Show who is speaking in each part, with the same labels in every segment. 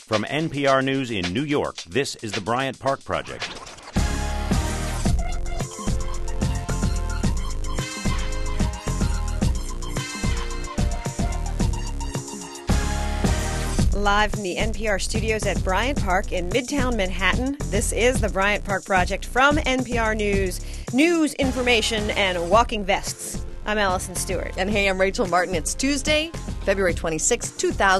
Speaker 1: From NPR News in New York, this is the Bryant Park Project.
Speaker 2: Live from the NPR studios at Bryant Park in Midtown Manhattan, this is the Bryant Park Project from NPR News. News, information, and walking vests. I'm Allison Stewart.
Speaker 3: And hey, I'm Rachel Martin. It's Tuesday, February 26,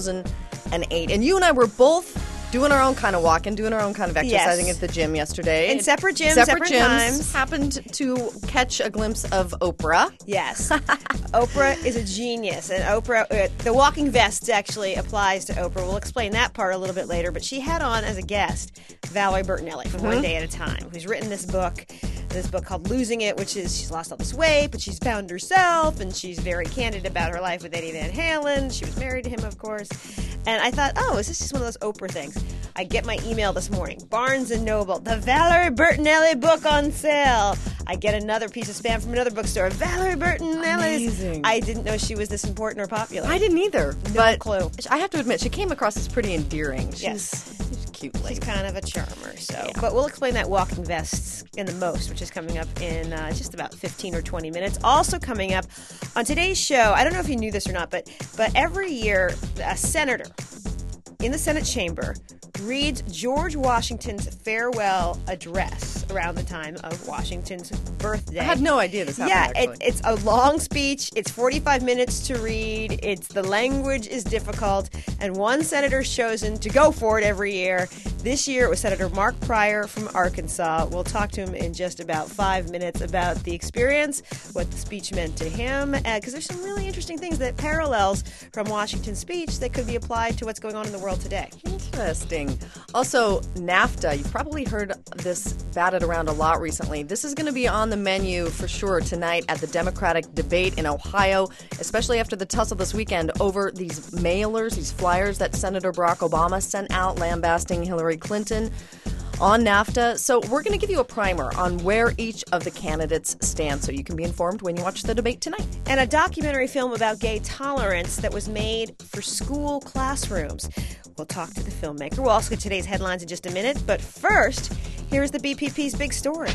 Speaker 3: 2008. And you and I were both doing our own kind of walking, doing our own kind of exercising at the gym yesterday.
Speaker 2: In separate gyms, separate times.
Speaker 3: Happened to catch a glimpse of Oprah.
Speaker 2: Yes. Oprah is a genius. And Oprah, the walking vest actually applies to Oprah. We'll explain that part a little bit later. But she had on as a guest Valerie Bertinelli from One Day at a Time, who's written this book called Losing It, which is she's lost all this weight, but she's found herself, and she's very candid about her life with Eddie Van Halen. She was married to him, of course. And I thought, is this just one of those Oprah things? I get my email this morning. Barnes & Noble, the Valerie Bertinelli book on sale. I get another piece of spam from another bookstore. Valerie Bertinelli.
Speaker 3: Amazing.
Speaker 2: I didn't know she was this important or popular.
Speaker 3: I didn't either.
Speaker 2: No clue.
Speaker 3: I have to admit, she came across as pretty endearing.
Speaker 2: Yes.
Speaker 3: She's a cute lady.
Speaker 2: She's kind of a charmer.
Speaker 3: Yeah.
Speaker 2: But we'll explain that walking vests in the most, which is coming up in just about 15 or 20 minutes. Also coming up on today's show, I don't know if you knew this or not, but every year a senator in the Senate chamber reads George Washington's farewell address around the time of Washington's birthday.
Speaker 3: I had no idea this happened, actually.
Speaker 2: It's a long speech. It's 45 minutes to read. The language is difficult. And one senator's chosen to go for it every year. This year it was Senator Mark Pryor from Arkansas. We'll talk to him in just about 5 minutes about the experience, what the speech meant to him, because there's some really interesting things that parallels from Washington's speech that could be applied to what's going on in the world today.
Speaker 3: Interesting. Also, NAFTA, you've probably heard this batted around a lot recently. This is going to be on the menu for sure tonight at the Democratic debate in Ohio, especially after the tussle this weekend over these mailers, these flyers that Senator Barack Obama sent out lambasting Hillary Clinton on NAFTA. So we're going to give you a primer on where each of the candidates stand so you can be informed when you watch the debate tonight.
Speaker 2: And a documentary film about gay tolerance that was made for school classrooms. We'll talk to the filmmaker. We'll also get today's headlines in just a minute. But first, here's the BPP's big story.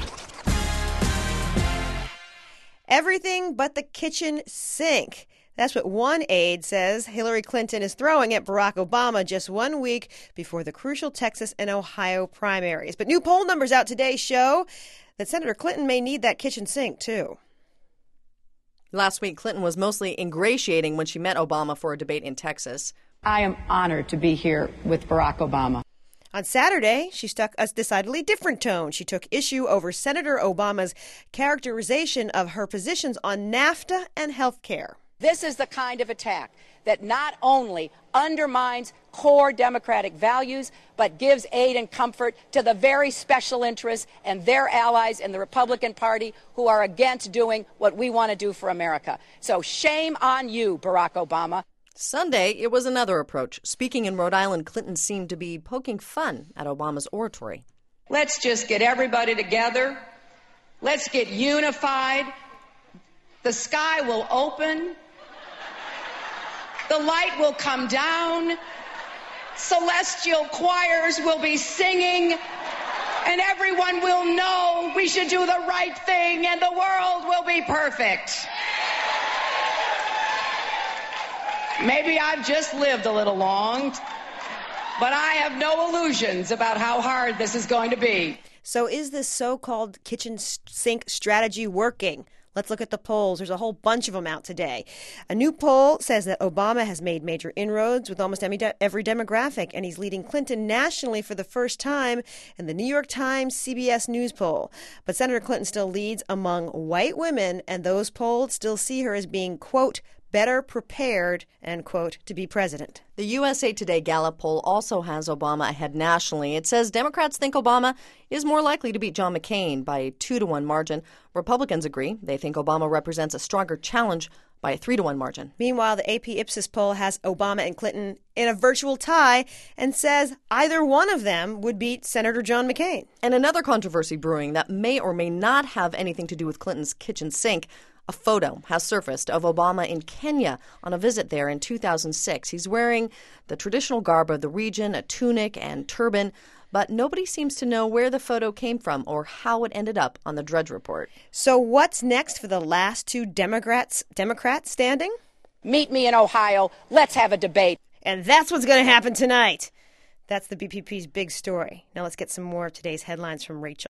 Speaker 2: Everything but the kitchen sink. That's what one aide says Hillary Clinton is throwing at Barack Obama just 1 week before the crucial Texas and Ohio primaries. But new poll numbers out today show that Senator Clinton may need that kitchen sink, too.
Speaker 3: Last week, Clinton was mostly ingratiating when she met Obama for a debate in Texas.
Speaker 4: I am honored to be here with Barack Obama.
Speaker 2: On Saturday, she struck a decidedly different tone. She took issue over Senator Obama's characterization of her positions on NAFTA and health care.
Speaker 5: This is the kind of attack that not only undermines core democratic values, but gives aid and comfort to the very special interests and their allies in the Republican Party who are against doing what we want to do for America. So shame on you, Barack Obama.
Speaker 3: Sunday, it was another approach. Speaking in Rhode Island, Clinton seemed to be poking fun at Obama's oratory.
Speaker 5: Let's just get everybody together. Let's get unified. The sky will open. The light will come down. Celestial choirs will be singing. And everyone will know we should do the right thing and the world will be perfect. Maybe I've just lived a little long, but I have no illusions about how hard this is going to be.
Speaker 2: So is this so-called kitchen sink strategy working? Let's look at the polls. There's a whole bunch of them out today. A new poll says that Obama has made major inroads with almost every demographic, and he's leading Clinton nationally for the first time in the New York Times CBS News poll. But Senator Clinton still leads among white women, and those polled still see her as being, quote, better prepared, end quote, to be president.
Speaker 3: The USA Today Gallup poll also has Obama ahead nationally. It says Democrats think Obama is more likely to beat John McCain by a 2-1 margin. Republicans agree. They think Obama represents a stronger challenge by a 3-1 margin.
Speaker 2: Meanwhile, the AP Ipsos poll has Obama and Clinton in a virtual tie and says either one of them would beat Senator John McCain.
Speaker 3: And another controversy brewing that may or may not have anything to do with Clinton's kitchen sink. A photo has surfaced of Obama in Kenya on a visit there in 2006. He's wearing the traditional garb of the region, a tunic and turban, but nobody seems to know where the photo came from or how it ended up on the Drudge Report.
Speaker 2: So what's next for the last two Democrats standing?
Speaker 5: Meet me in Ohio. Let's have a debate.
Speaker 2: And that's what's going to happen tonight. That's the BPP's big story. Now let's get some more of today's headlines from Rachel.